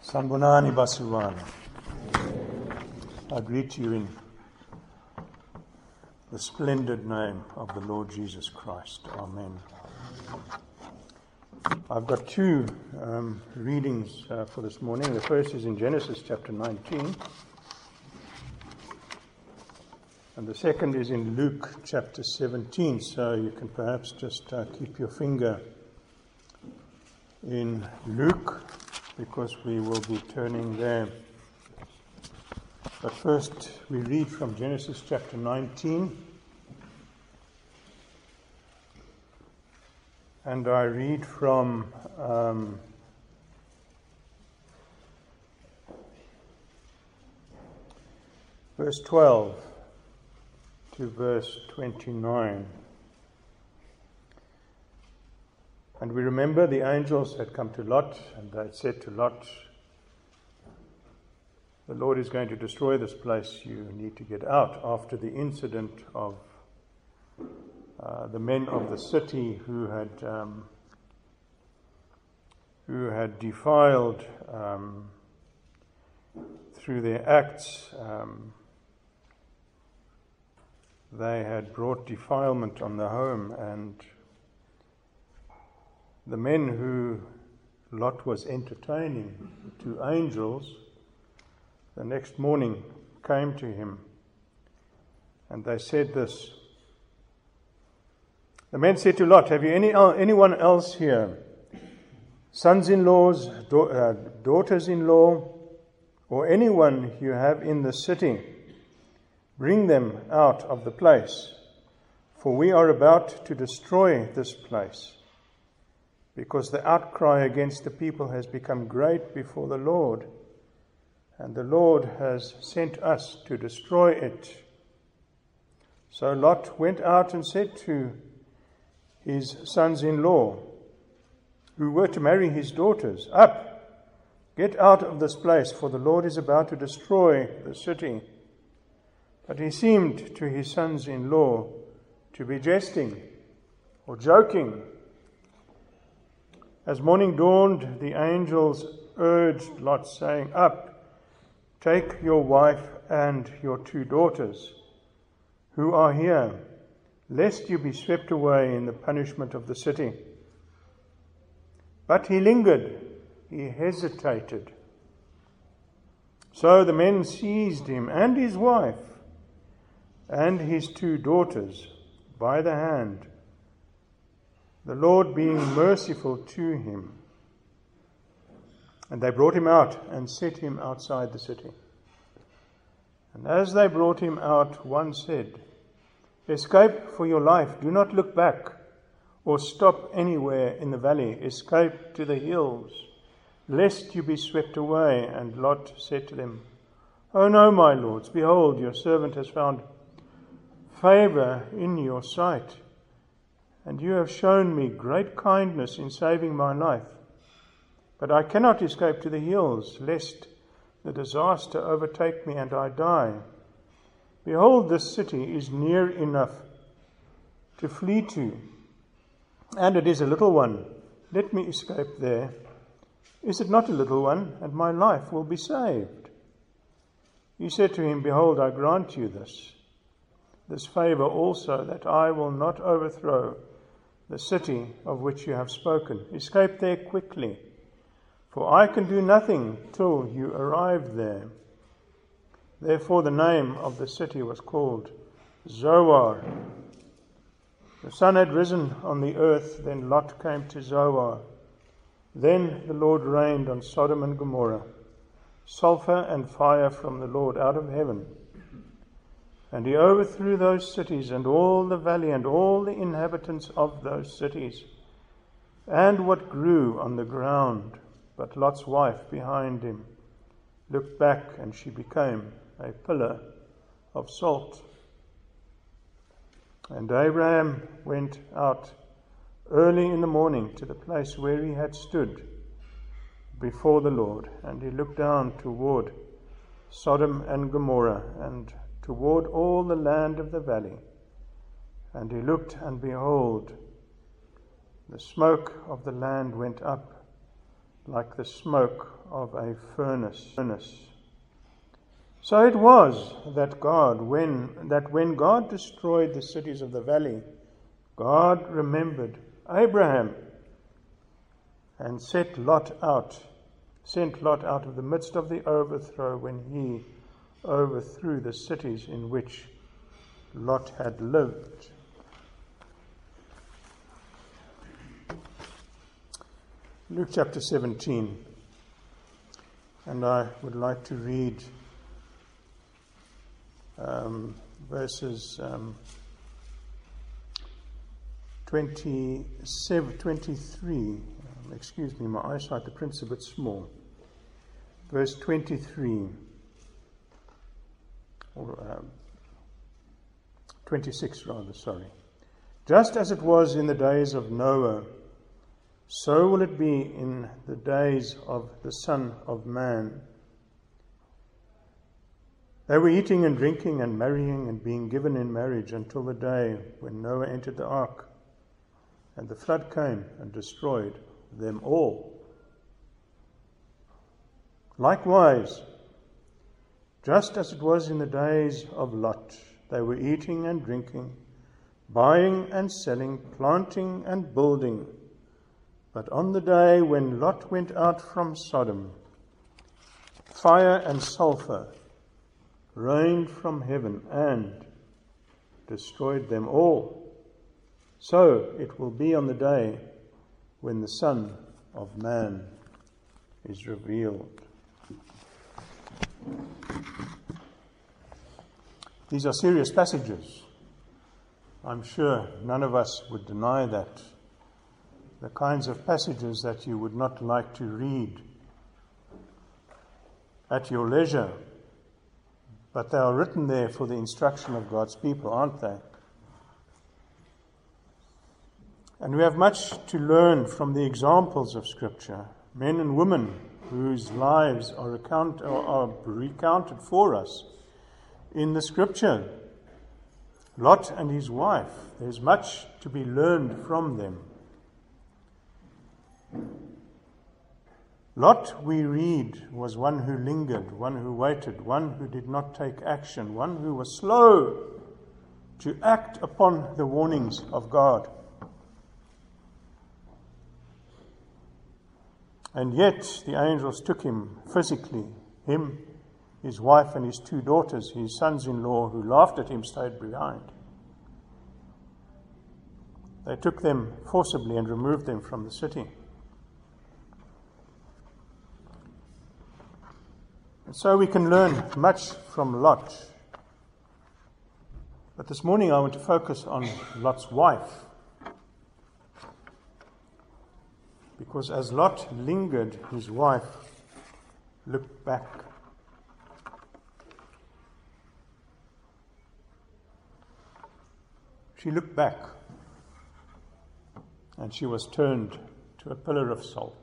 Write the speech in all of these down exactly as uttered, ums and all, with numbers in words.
Sanbonani Basuvana. I greet you in the splendid name of the Lord Jesus Christ. Amen. I've got two um, readings uh, for this morning. The first is in Genesis chapter nineteen. And the second is in Luke chapter seventeen. So you can perhaps just uh, keep your finger in Luke, because we will be turning there. But first we read from Genesis chapter nineteen. And I read from um, verse twelve to verse twenty-nine. And we remember the angels had come to Lot, and they had said to Lot, the Lord is going to destroy this place, you need to get out, after the incident of uh, the men of the city who had um, who had defiled um, through their acts. Um, they had brought defilement on the home, and the men who Lot was entertaining, the two angels, the next morning came to him, and they said this. The men said to Lot, have you any anyone else here, sons-in-laws, da- uh, daughters-in-law, or anyone you have in the city? Bring them out of the place, for we are about to destroy this place, because the outcry against the people has become great before the Lord, and the Lord has sent us to destroy it. So Lot went out and said to his sons-in-law, who were to marry his daughters, up, get out of this place, for the Lord is about to destroy the city. But he seemed to his sons-in-law to be jesting or joking. As morning dawned, the angels urged Lot, saying, up, take your wife and your two daughters, who are here, lest you be swept away in the punishment of the city. But he lingered, he hesitated. So the men seized him and his wife and his two daughters by the hand, the Lord being merciful to him. And they brought him out and set him outside the city. And as they brought him out, one said, escape for your life, do not look back or stop anywhere in the valley. Escape to the hills, lest you be swept away. And Lot said to them, oh no, my lords, behold, your servant has found favor in your sight, and you have shown me great kindness in saving my life. But I cannot escape to the hills, lest the disaster overtake me and I die. Behold, this city is near enough to flee to, and it is a little one. Let me escape there. Is it not a little one, and my life will be saved? He said to him, behold, I grant you this, this favor also, that I will not overthrow the city of which you have spoken. Escape there quickly, for I can do nothing till you arrive there. Therefore the name of the city was called Zoar. The sun had risen on the earth, then Lot came to Zoar. Then the Lord rained on Sodom and Gomorrah sulfur and fire from the Lord out of heaven. And he overthrew those cities and all the valley and all the inhabitants of those cities, and what grew on the ground. But Lot's wife behind him looked back, and she became a pillar of salt. And Abraham went out early in the morning to the place where he had stood before the Lord, and he looked down toward Sodom and Gomorrah, and toward all the land of the valley. And he looked, and behold, the smoke of the land went up like the smoke of a furnace. So it was that God, when that when God destroyed the cities of the valley, God remembered Abraham and set Lot out, sent Lot out of the midst of the overthrow when he overthrew the cities in which Lot had lived. Luke chapter seventeen, and I would like to read um, verses um, twenty-seven, twenty-three. Um, excuse me, my eyesight, the print's a bit small. Verse twenty-three, or um, twenty-six rather, sorry. Just as it was in the days of Noah, so will it be in the days of the Son of Man. They were eating and drinking and marrying and being given in marriage until the day when Noah entered the ark, and the flood came and destroyed them all. Likewise, just as it was in the days of Lot, they were eating and drinking, buying and selling, planting and building. But on the day when Lot went out from Sodom, fire and sulfur rained from heaven and destroyed them all. So it will be on the day when the Son of Man is revealed. These are serious passages. I'm sure none of us would deny that. The kinds of passages that you would not like to read at your leisure, but they are written there for the instruction of God's people, aren't they? And we have much to learn from the examples of Scripture, men and women whose lives are, recount, are recounted for us in the Scripture. Lot and his wife, there's much to be learned from them. Lot, we read, was one who lingered, one who waited, one who did not take action, one who was slow to act upon the warnings of God. And yet the angels took him physically, him, his wife and his two daughters, his sons-in-law who laughed at him stayed behind. They took them forcibly and removed them from the city. And so we can learn much from Lot. But this morning I want to focus on Lot's wife. Because as Lot lingered, his wife looked back. She looked back, and she was turned to a pillar of salt.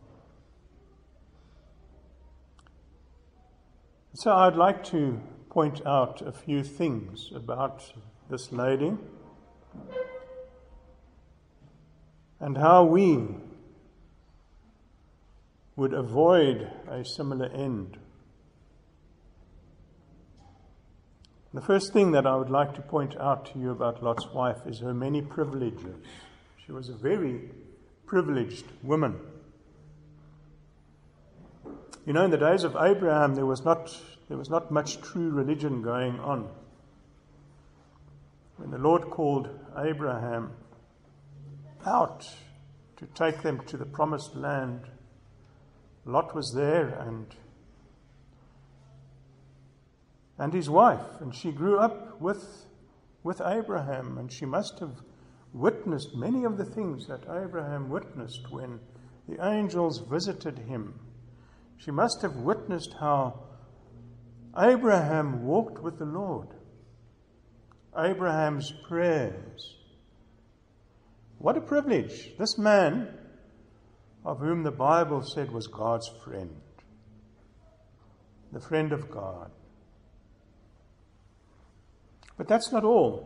So I'd like to point out a few things about this lady and how we would avoid a similar end. The first thing that I would like to point out to you about Lot's wife is her many privileges. She was a very privileged woman. You know, in the days of Abraham, there was not there was not much true religion going on. When the Lord called Abraham out to take them to the promised land, Lot was there and and his wife, and she grew up with with Abraham, and she must have witnessed many of the things that Abraham witnessed when the angels visited him. She must have witnessed how Abraham walked with the Lord, Abraham's prayers. What a privilege. This man, of whom the Bible said was God's friend, the friend of God. But that's not all.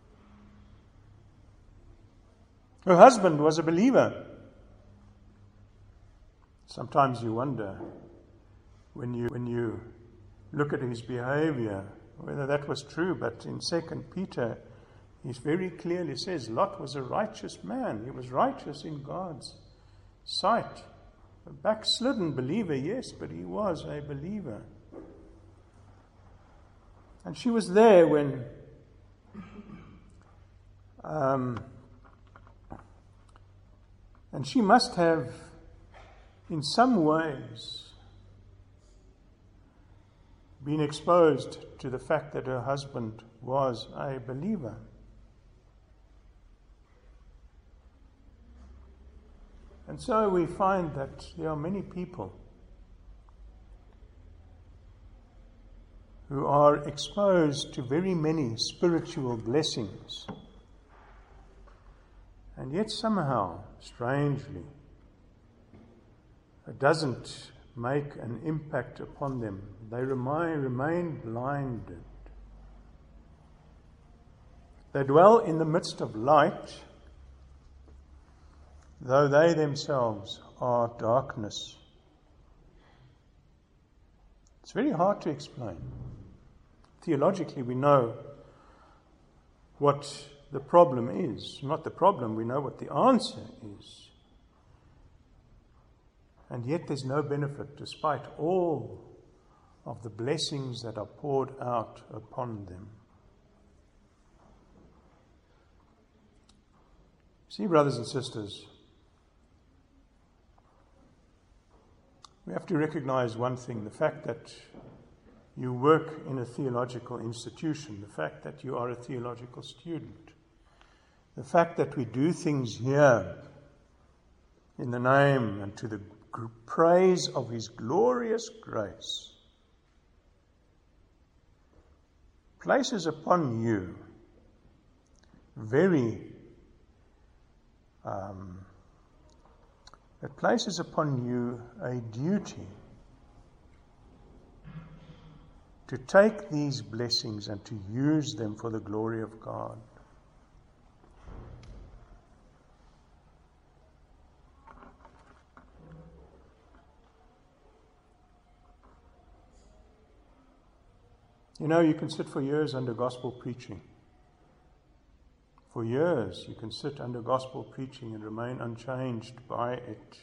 Her husband was a believer. Sometimes you wonder, when you when you look at his behavior, whether that was true. But in Second Peter, he very clearly says Lot was a righteous man. He was righteous in God's sight. A backslidden believer, yes, but he was a believer. And she was there when um, and she must have, in some ways, been exposed to the fact that her husband was a believer. And so we find that there are many people who are exposed to very many spiritual blessings, and yet somehow, strangely, it doesn't make an impact upon them. They remain, remain blinded. They dwell in the midst of light, though they themselves are darkness. It's very hard to explain. Theologically, we know what the problem is. Not the problem, we know what the answer is. And yet there's no benefit, despite all of the blessings that are poured out upon them. See, brothers and sisters, we have to recognize one thing: the fact that you work in a theological institution, the fact that you are a theological student, the fact that we do things here in the name and to the praise of His glorious grace places upon you very, um, it places upon you a duty to take these blessings and to use them for the glory of God. You know, you can sit for years under gospel preaching. For years you can sit under gospel preaching and remain unchanged by it.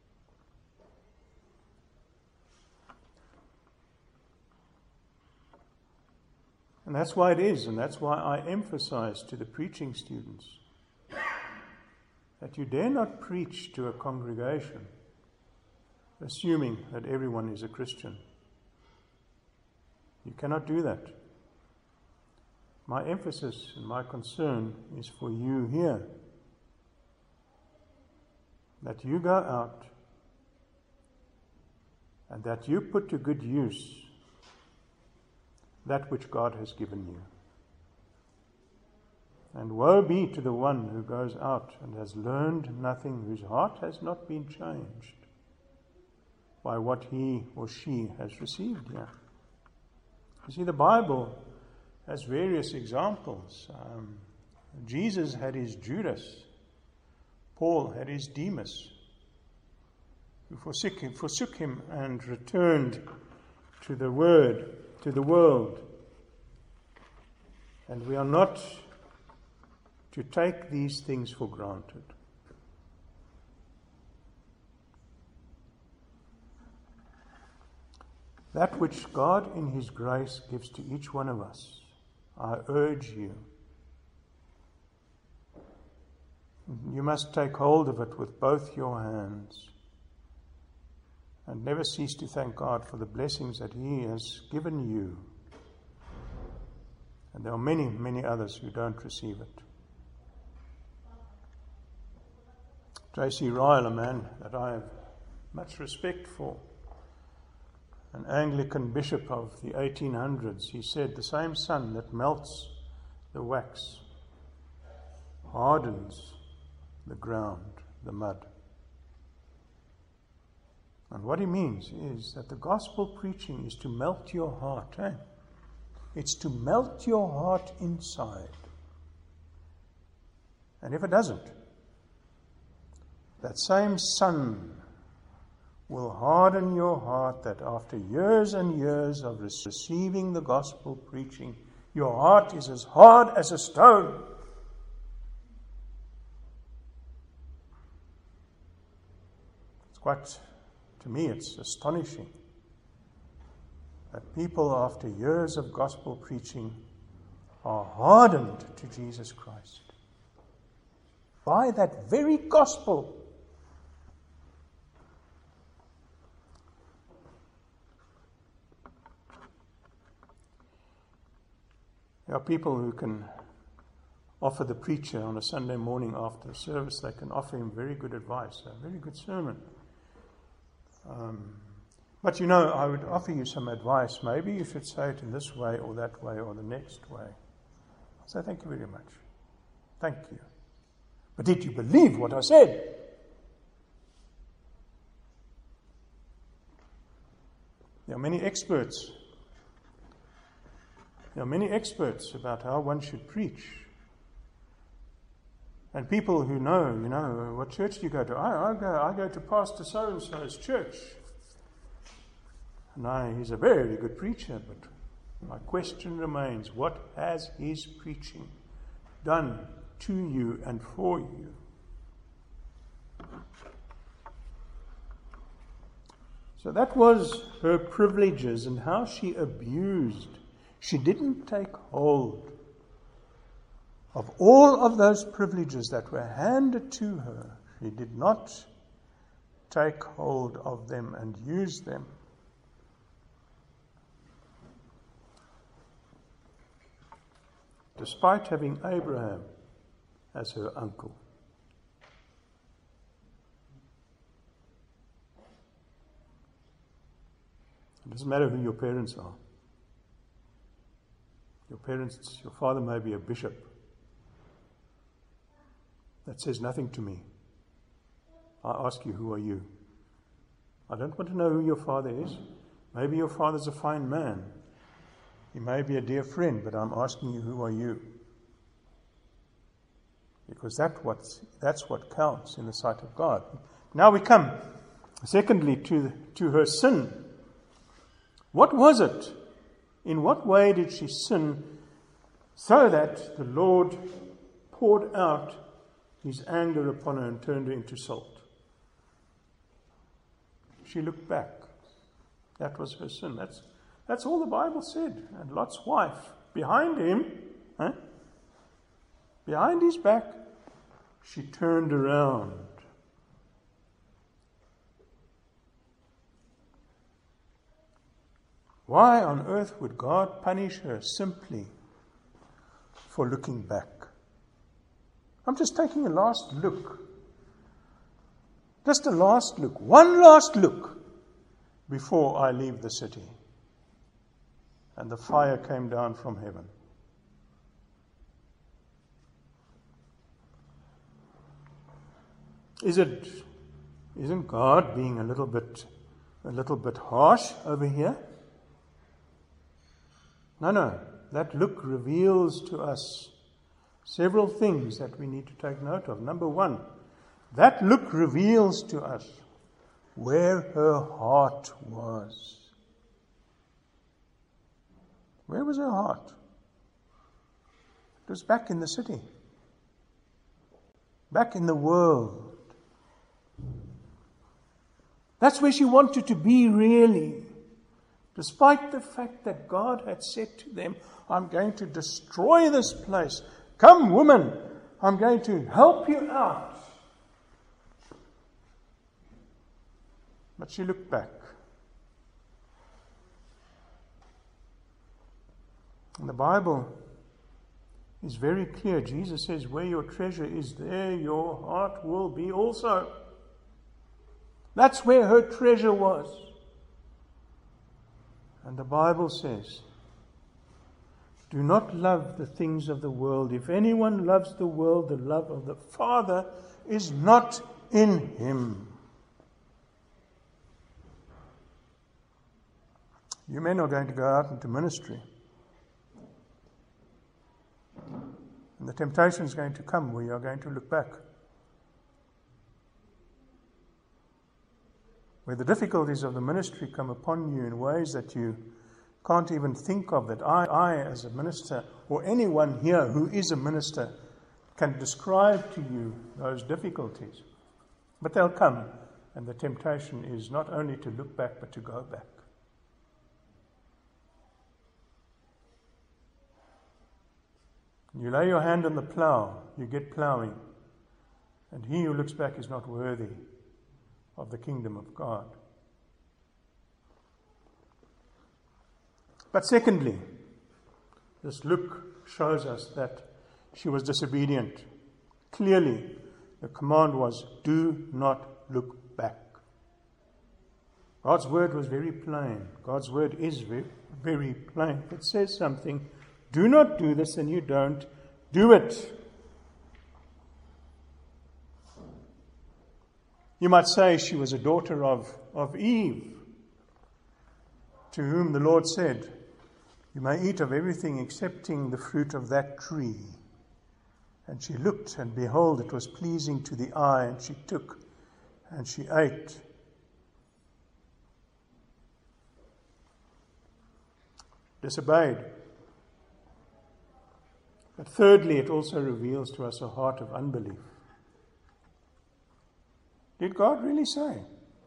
And that's why it is, and that's why I emphasize to the preaching students that you dare not preach to a congregation assuming that everyone is a Christian. You cannot do that. My emphasis and my concern is for you here, that you go out and that you put to good use that which God has given you. And woe be to the one who goes out and has learned nothing, whose heart has not been changed by what he or she has received here. You see, the Bible has various examples. Um, Jesus had his Judas. Paul had his Demas, who forsook him, forsook him and returned to the Word, to the world. And we are not to take these things for granted. That which God in His grace gives to each one of us, I urge you, you must take hold of it with both your hands and never cease to thank God for the blessings that He has given you. And there are many, many others who don't receive it. J C Ryle, a man that I have much respect for, an Anglican bishop of the eighteen hundreds, he said, the same sun that melts the wax hardens the ground, the mud. And what he means is that the gospel preaching is to melt your heart. Eh? It's to melt your heart inside. And if it doesn't, that same sun will harden your heart, that after years and years of receiving the gospel preaching, your heart is as hard as a stone. It's quite, to me, it's astonishing that people after years of gospel preaching are hardened to Jesus Christ by that very gospel. There are people who can offer the preacher on a Sunday morning after the service, they can offer him very good advice, a very good sermon. Um, but you know, I would offer you some advice. Maybe you should say it in this way or that way or the next way. I'll say, thank you very much. Thank you. But did you believe what I said? There are many experts. There are many experts about how one should preach. And people who know, you know, what church do you go to? I, I go I go to Pastor so-and-so's church. And I, he's a very good preacher, but my question remains, what has his preaching done to you and for you? So that was her privileges and how she abused. She didn't take hold of all of those privileges that were handed to her. She did not take hold of them and use them. Despite having Abraham as her uncle. It doesn't matter who your parents are. Your parents, your father may be a bishop. That says nothing to me. I ask you, who are you? I don't want to know who your father is. Maybe your father's a fine man. He may be a dear friend, but I'm asking you, who are you? Because that what's, that's what counts in the sight of God. Now we come, secondly, to, to her sin. What was it? In what way did she sin so that the Lord poured out his anger upon her and turned her into salt? She looked back. That was her sin. That's That's all the Bible said. And Lot's wife, behind him, eh, behind his back, she turned around. Why on earth would God punish her simply for looking back? I'm just taking a last look. Just a last look. One last look before I leave the city. And the fire came down from heaven. Is it, isn't God being a little bit, a little bit harsh over here? No, no. That look reveals to us several things that we need to take note of. Number one, that look reveals to us where her heart was. Where was her heart? It was back in the city. Back in the world. That's where she wanted to be, really. Despite the fact that God had said to them, I'm going to destroy this place. Come, woman, I'm going to help you out. But she looked back. And the Bible is very clear. Jesus says, where your treasure is, there your heart will be also. That's where her treasure was. And the Bible says, do not love the things of the world. If anyone loves the world, the love of the Father is not in him. You men are going to go out into ministry. And the temptation is going to come where you are going to look back. where the difficulties of the ministry come upon you in ways that you can't even think of, that I, I as a minister, or anyone here who is a minister, can describe to you those difficulties. But they'll come, and the temptation is not only to look back, but to go back. You lay your hand on the plough, you get ploughing, and he who looks back is not worthy of the kingdom of God. But secondly, this look shows us that she was disobedient. Clearly, the command was, do not look back. God's word was very plain. God's word is very, very plain. If it says something, do not do this, and you don't do it. You might say she was a daughter of, of Eve, to whom the Lord said, you may eat of everything excepting the fruit of that tree. And she looked, and behold, it was pleasing to the eye, and she took, and she ate. Disobeyed. But thirdly, it also reveals to us a heart of unbelief. Did God really say?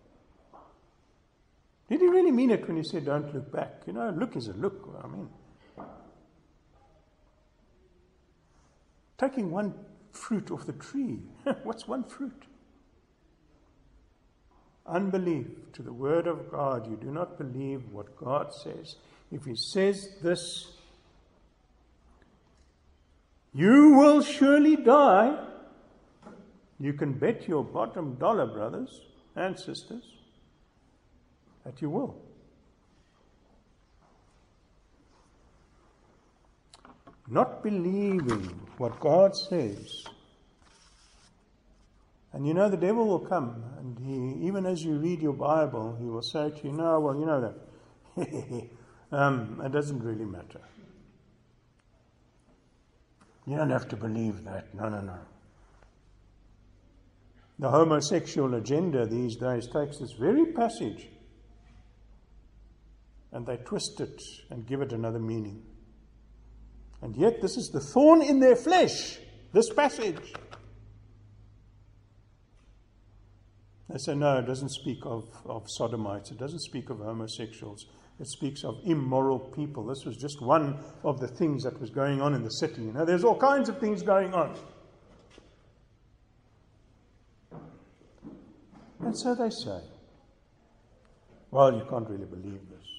Did he really mean it when he said, don't look back? You know, look is a look. I mean, taking one fruit off the tree. What's one fruit? Unbelief to the word of God. You do not believe what God says. If he says this, you will surely die. You can bet your bottom dollar, brothers and sisters, that you will. Not believing what God says. And you know the devil will come, and he, even as you read your Bible, he will say to you, no, well, you know that. um, it doesn't really matter. You don't have to believe that. No, no, no. The homosexual agenda these days takes this very passage and they twist it and give it another meaning. And yet this is the thorn in their flesh, this passage. They say, no, it doesn't speak of, of sodomites. It doesn't speak of homosexuals. It speaks of immoral people. This was just one of the things that was going on in the city. You know, there's all kinds of things going on. And so they say, well, you can't really believe this.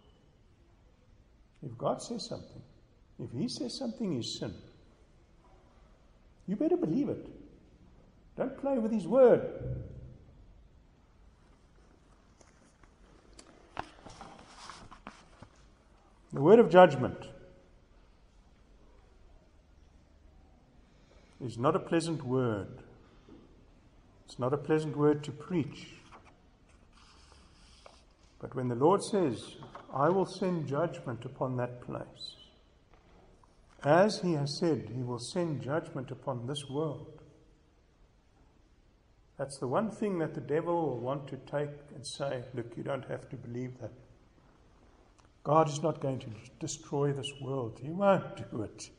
If God says something, if he says something is sin, you better believe it. Don't play with his word. The word of judgment is not a pleasant word. It's not a pleasant word to preach. But when the Lord says, I will send judgment upon that place, as he has said, he will send judgment upon this world. That's the one thing that the devil will want to take and say, look, you don't have to believe that. God is not going to destroy this world. He won't do it.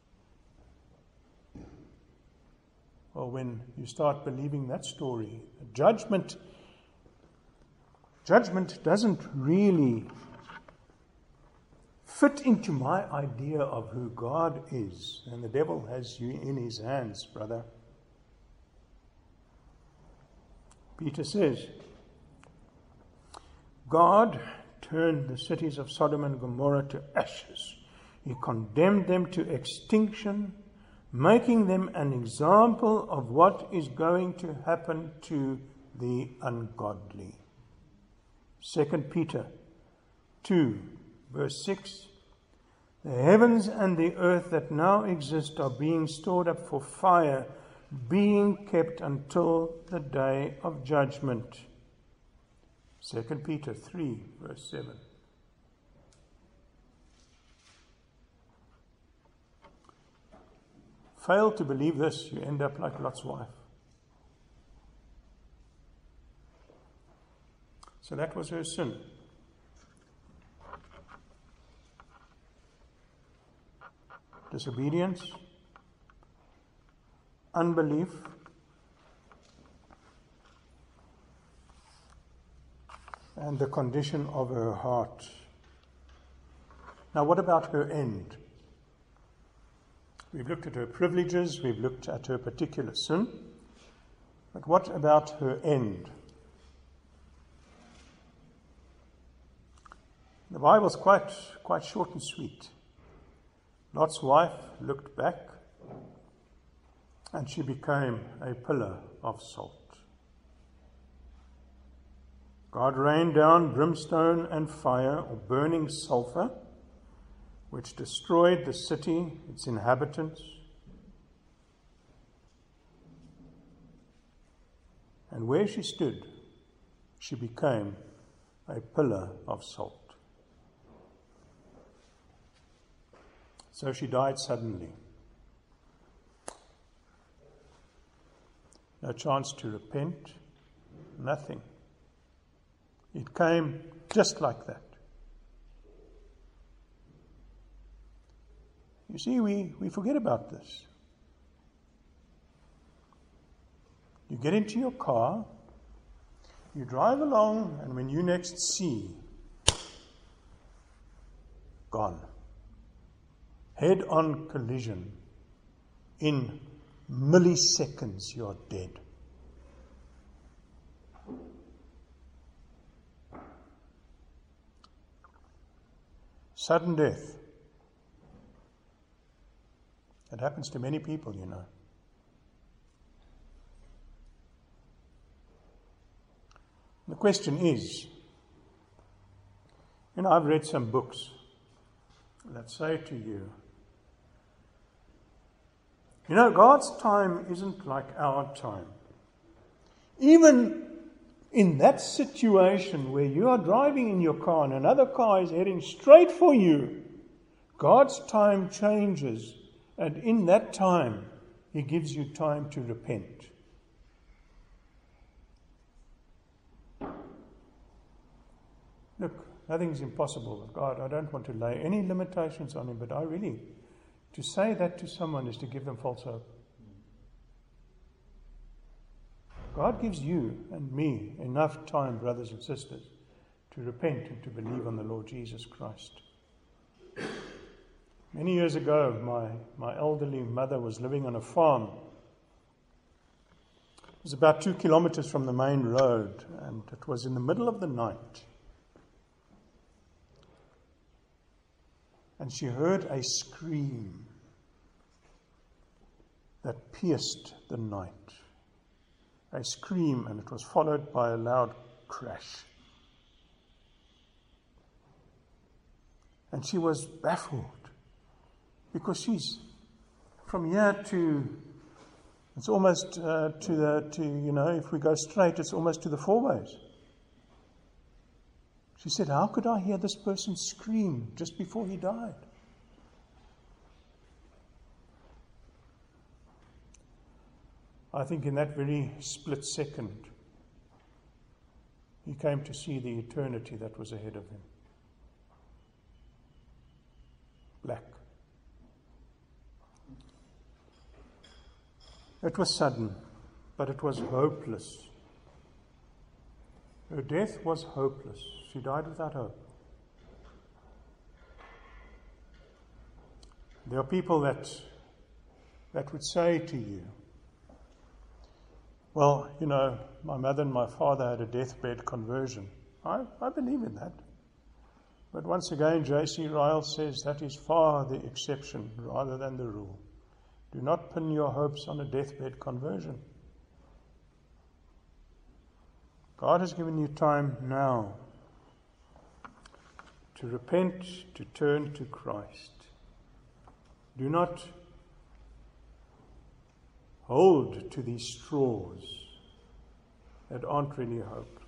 Well, when you start believing that story, judgment, judgment doesn't really fit into my idea of who God is. And the devil has you in his hands, brother. Peter says, God turned the cities of Sodom and Gomorrah to ashes. He condemned them to extinction, making them an example of what is going to happen to the ungodly. Second Peter two, verse six. The heavens and the earth that now exist are being stored up for fire, being kept until the day of judgment. Second Peter three, verse seven. Fail to believe this, you end up like Lot's wife. So that was her sin. Disobedience, unbelief, and the condition of her heart. Now, what about her end? We've looked at her privileges, we've looked at her particular sin, but what about her end? The Bible's quite, quite short and sweet. Lot's wife looked back, and she became a pillar of salt. God rained down brimstone and fire, or burning sulfur, which destroyed the city, its inhabitants. And where she stood, she became a pillar of salt. So she died suddenly. No chance to repent, nothing. It came just like that. You see, we, we forget about this. You get into your car, you drive along, and when you next see, gone. Head-on collision. In milliseconds, you're dead. Sudden death. It happens to many people, you know. The question is, you know, I've read some books that say to you, you know, God's time isn't like our time. Even in that situation where you are driving in your car and another car is heading straight for you, God's time changes, and in that time, He gives you time to repent. Look, nothing is impossible with God. I don't want to lay any limitations on Him, but I really, to say that to someone is to give them false hope. God gives you and me enough time, brothers and sisters, to repent and to believe on the Lord Jesus Christ. Many years ago, my, my elderly mother was living on a farm. It was about two kilometers from the main road, and it was in the middle of the night. And she heard a scream that pierced the night. A scream, and it was followed by a loud crash. And she was baffled, because she's from here to, it's almost uh, to the, to, you know, if we go straight, it's almost to the fourways. She said, how could I hear this person scream just before he died? I think in that very split second, he came to see the eternity that was ahead of him. Black. It was sudden, but it was hopeless. Her death was hopeless. She died without hope. There are people that that would say to you, well, you know, my mother and my father had a deathbed conversion. I, I believe in that. But once again, J C Ryle says that is far the exception rather than the rule. Do not pin your hopes on a deathbed conversion. God has given you time now to repent, to turn to Christ. Do not hold to these straws that aren't really hope.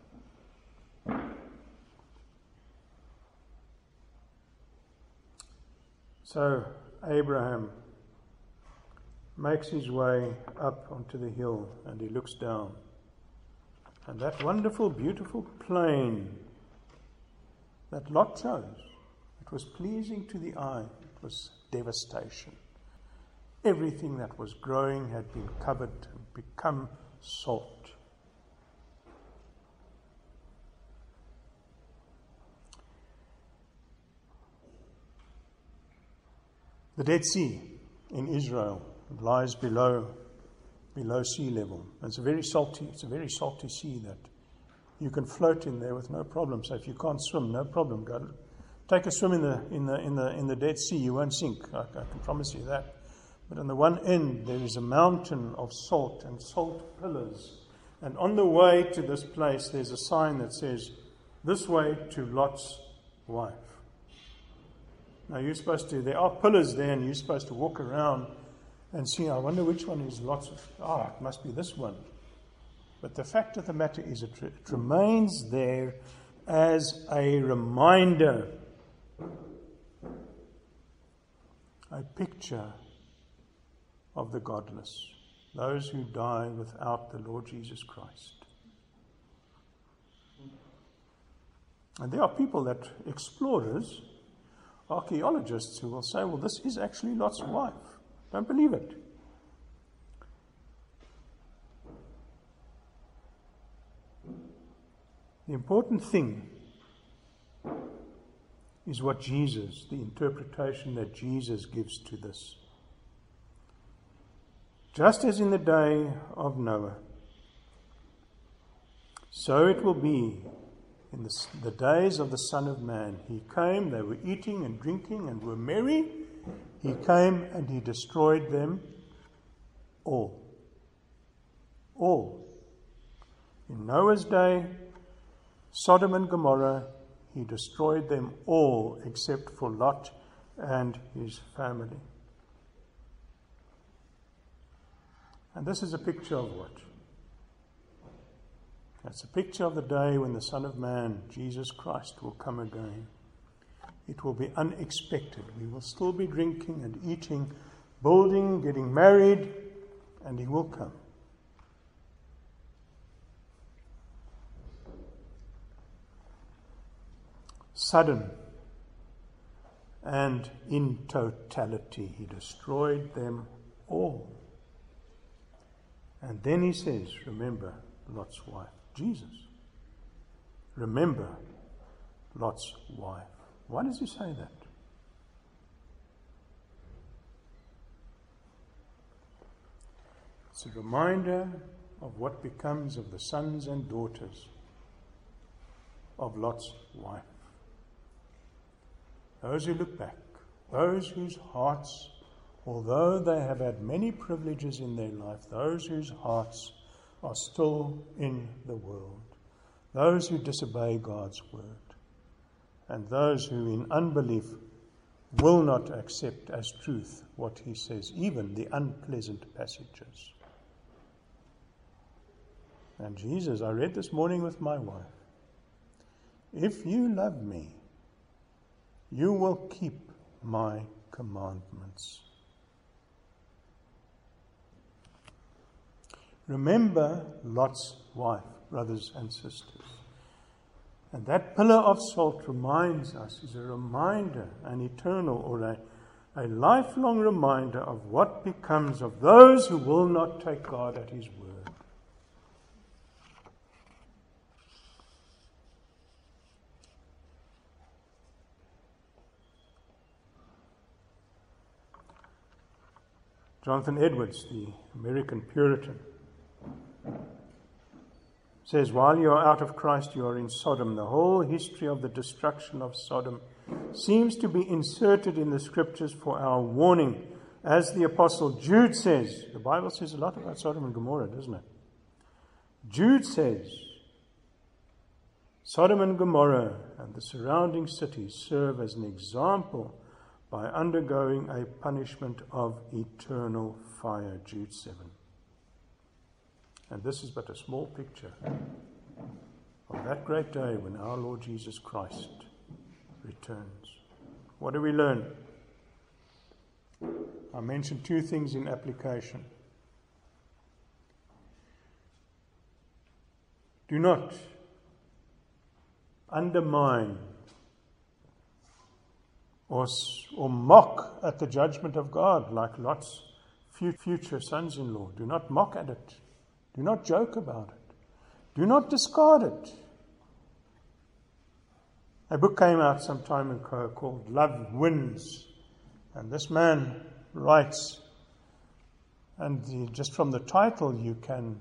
So Abraham makes his way up onto the hill, and he looks down. And that wonderful, beautiful plain that Lot chose, it was pleasing to the eye. It was devastation. Everything that was growing had been covered and become salt. The Dead Sea in Israel lies below below sea level. It's a very salty, it's a very salty sea that you can float in there with no problem. So if you can't swim, no problem. Go take a swim in the in the in the in the Dead Sea, you won't sink. I, I can promise you that. But on the one end there is a mountain of salt and salt pillars. And on the way to this place there's a sign that says, "This way to Lot's wife." Now you're supposed to, there are pillars there and you're supposed to walk around and see, I wonder which one is Lot's. Ah, it must be this one. But the fact of the matter is it, it remains there as a reminder, a picture of the godless, those who die without the Lord Jesus Christ. And there are people that, explorers, archaeologists, who will say, well, this is actually Lot's wife. Don't believe it. The important thing is what Jesus, the interpretation that Jesus gives to this. Just as in the day of Noah, so it will be in the, the days of the Son of Man. He came, they were eating and drinking and were merry. He came and he destroyed them all. All. In Noah's day, Sodom and Gomorrah, he destroyed them all except for Lot and his family. And this is a picture of what? It's a picture of the day when the Son of Man, Jesus Christ, will come again. It will be unexpected. We will still be drinking and eating, building, getting married, and he will come. Sudden and in totality, he destroyed them all. And then he says, remember Lot's wife. Jesus. Remember Lot's wife. Why does he say that? It's a reminder of what becomes of the sons and daughters of Lot's wife. Those who look back, those whose hearts, although they have had many privileges in their life, those whose hearts are still in the world, those who disobey God's word, and those who in unbelief will not accept as truth what he says, even the unpleasant passages. And Jesus, I read this morning with my wife, if you love me, you will keep my commandments. Remember Lot's wife, brothers and sisters. And that pillar of salt reminds us, is a reminder, an eternal or a, a lifelong reminder of what becomes of those who will not take God at his word. Jonathan Edwards, the American Puritan, says, while you are out of Christ, you are in Sodom. The whole history of the destruction of Sodom seems to be inserted in the scriptures for our warning. As the Apostle Jude says, the Bible says a lot about Sodom and Gomorrah, doesn't it? Jude says, Sodom and Gomorrah and the surrounding cities serve as an example by undergoing a punishment of eternal fire. Jude seven. And this is but a small picture of that great day when our Lord Jesus Christ returns. What do we learn? I mentioned two things in application. Do not undermine or, or mock at the judgment of God like Lot's future sons-in-law. Do not mock at it. Do not joke about it. Do not discard it. A book came out some time ago called Love Wins. And this man writes, and the, just from the title you can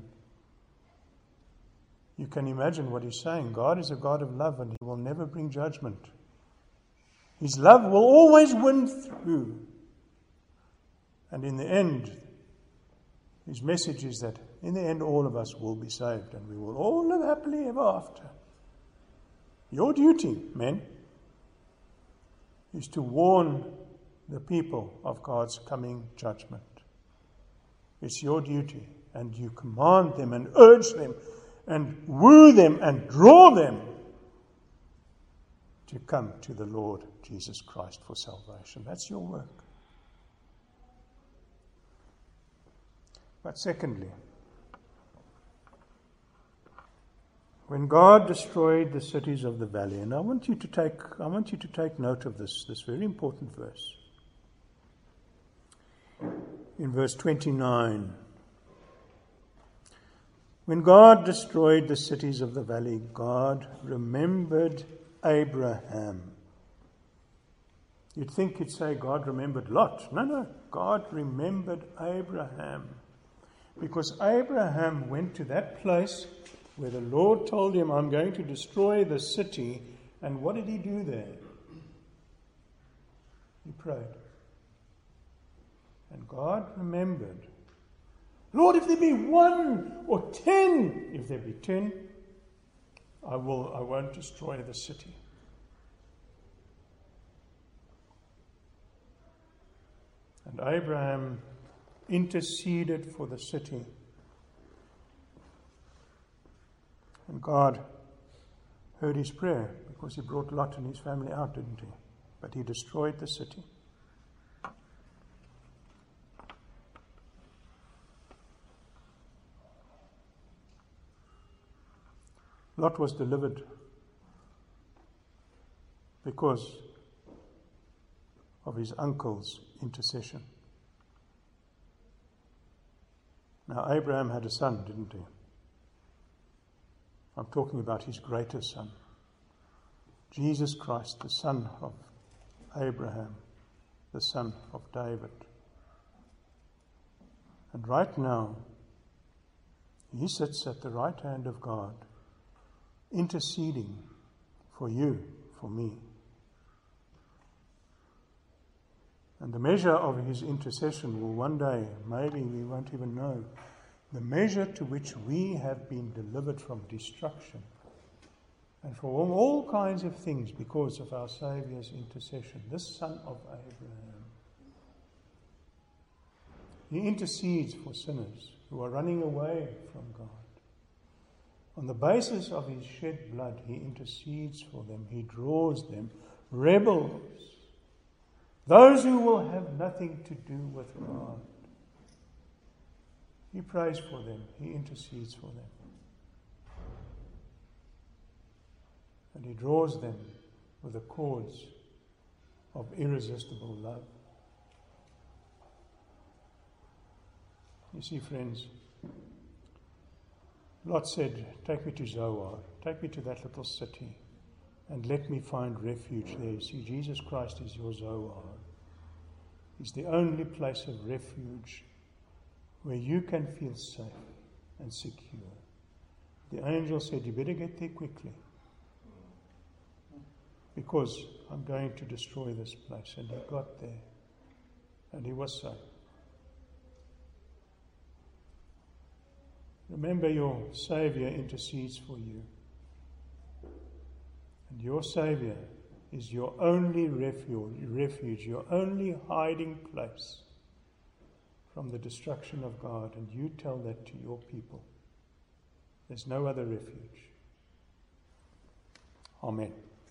you can imagine what he's saying. God is a God of love, and He will never bring judgment. His love will always win through. And in the end, his message is that in the end all of us will be saved, and we will all live happily ever after. Your duty, men, is to warn the people of God's coming judgment. It's your duty, and you command them and urge them and woo them and draw them to come to the Lord Jesus Christ for salvation. That's your work. But secondly, when God destroyed the cities of the valley, and I want you to take I want you to take note of this, this very important verse. In verse twenty-nine, when God destroyed the cities of the valley, God remembered Abraham. You'd think he'd say God remembered Lot. No, no. God remembered Abraham. Because Abraham went to that place where the Lord told him, I'm going to destroy the city. And what did he do there? He prayed. And God remembered. Lord, if there be one or ten, if there be ten, I will I won't destroy the city. And Abraham interceded for the city. And God heard his prayer, because he brought Lot and his family out, didn't he? But he destroyed the city. Lot was delivered because of his uncle's intercession. Now, Abraham had a son, didn't he? I'm talking about his greatest son, Jesus Christ, the son of Abraham, the son of David. And right now, he sits at the right hand of God, interceding for you, for me. And the measure of his intercession will one day, maybe we won't even know, the measure to which we have been delivered from destruction and from all kinds of things because of our Saviour's intercession, this son of Abraham. He intercedes for sinners who are running away from God. On the basis of his shed blood, he intercedes for them. He draws them, rebels, those who will have nothing to do with God. He prays for them. He intercedes for them. And he draws them with the cords of irresistible love. You see, friends, Lot said, take me to Zoar, take me to that little city, and let me find refuge there. You see, Jesus Christ is your Zoar. He's the only place of refuge where you can feel safe and secure. The angel said, you better get there quickly, because I'm going to destroy this place. And he got there, and he was safe. Remember, your Saviour intercedes for you. And your Saviour is your only refuge, refuge, your only hiding place from the destruction of God. And you tell that to your people. There's no other refuge. Amen.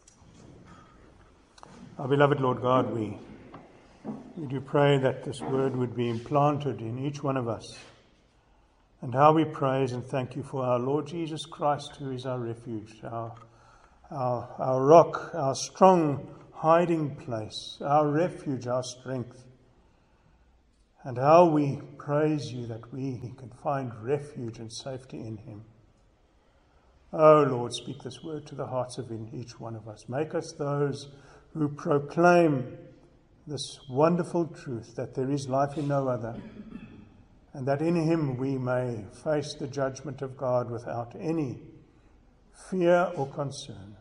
Our beloved Lord God, we, we do pray that this word would be implanted in each one of us, And how we praise and thank you for our Lord Jesus Christ, who is our refuge, our, our, our rock, our strong hiding place, our refuge, our strength. And how we praise you that we can find refuge and safety in him. Oh Lord, speak this word to the hearts of each one of us. Make us those who proclaim this wonderful truth that there is life in no other, and that in him we may face the judgment of God without any fear or concern.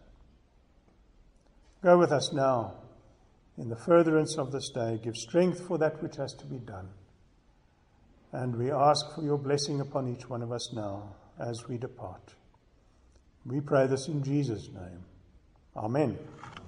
Go with us now in the furtherance of this day. Give strength for that which has to be done. And we ask for your blessing upon each one of us now as we depart. We pray this in Jesus' name. Amen.